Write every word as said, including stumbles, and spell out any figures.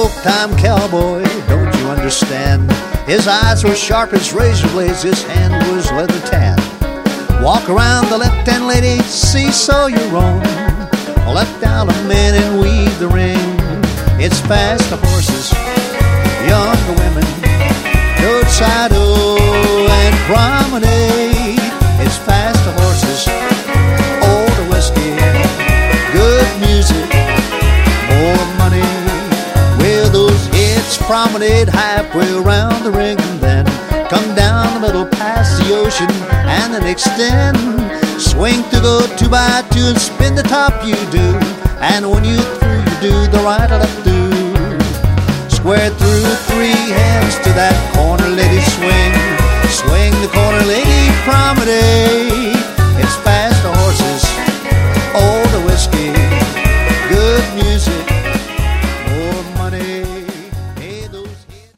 old-time cowboy, don't you understand? His eyes were sharp as razor blades, his hand was leather tan. Walk around the left-hand lady, seesaw your own. Left out a man and weave the ring. It's fast horses, younger women, roadside oh and promenade. It's fast horses, older whiskey, good music, more money. Well, those hits promenade halfway around the ring, and then come down the middle past the ocean and then extend. Swing to go two by two and spin the top you do. And when you through you do the right or left do. Square through three hands to that corner lady swing. Swing the corner lady promenade.